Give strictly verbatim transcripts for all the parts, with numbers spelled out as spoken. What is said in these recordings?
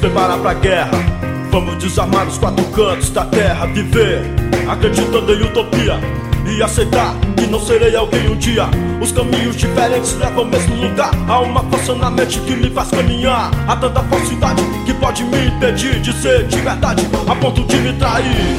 preparar pra guerra. Vamos desarmar os quatro cantos da terra. Viver acreditando em utopia e aceitar que não serei alguém um dia. Os caminhos diferentes levam ao mesmo lugar. Há uma força na mente que me faz caminhar. Há tanta falsidade que pode me impedir de ser de verdade, a ponto de me trair.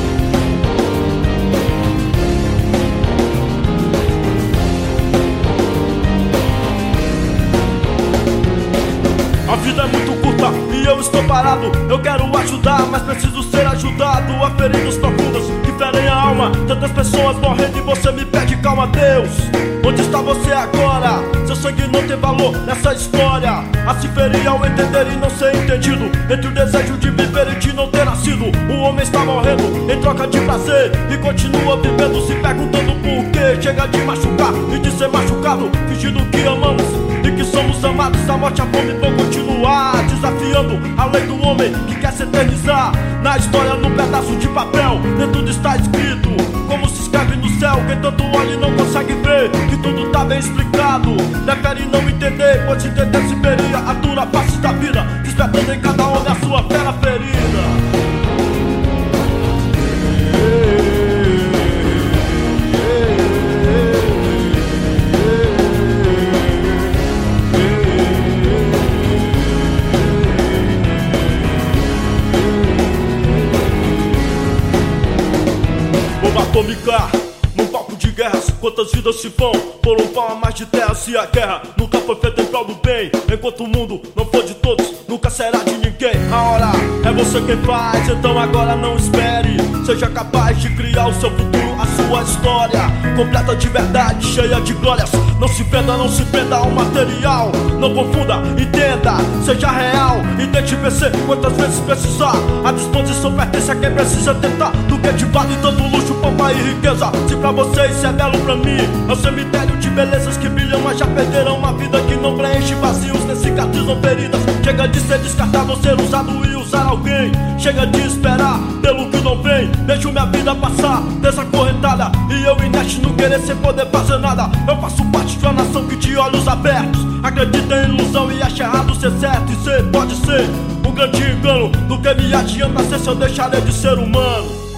A vida é muito curta e eu estou parado. Eu quero ajudar, mas preciso ser ajudado. Há feridas profundas que ferem a alma. Tantas pessoas morrendo e você me pede calma. Deus, onde está você agora? Seu sangue não tem valor nessa história. A se ferir ao entender e não ser entendido. Entre o desejo de viver e de não ter nascido. O homem está morrendo em troca de prazer e continua vivendo se perguntando por quê. Chega de machucar e de ser machucado, fingindo que amamos e que somos amados. A morte, a fome vão continuar desafiando a lei do homem que quer se eternizar na história num pedaço de papel. Nem tudo está escrito como se escreve no céu. Quem tanto olha e não consegue ver que tudo tá bem explicado. Prefere não entender, pois entender se feria a dura face da vida, despertando em cada homem a sua fera ferida. Bomba atômica num palco de guerras. Quantas vidas se vão por um pau a mais de terra? Se a guerra nunca foi feita em prol do bem, enquanto o mundo não for de todos, nunca será de ninguém. A hora é você quem faz, então agora não espere. Seja capaz de criar o seu futuro, a sua história completa de verdade, cheia de glórias. Não se venda, não se prenda ao material. Não confunda, entenda, seja real e tente vencer quantas vezes precisar. A disposição pertence a quem precisa tentar. Do que te vale tanto luxo, pompa e riqueza? Se pra você isso é belo, pra mim é um cemitério de belezas que brilham, mas já perderam uma vida que não preenche vazios, nem cicatrizam feridas. Chega de ser descartável, ser usado e usar alguém. Chega de esperar pelo que não vem. Deixo minha vida passar desacorrentada e eu inerte no querer sem poder fazer nada. Eu faço parte de uma nação que de olhos abertos acredita em ilusão e acha errado ser certo. E ser pode ser um grande engano. Do que me adianta ser se eu deixarei de ser humano?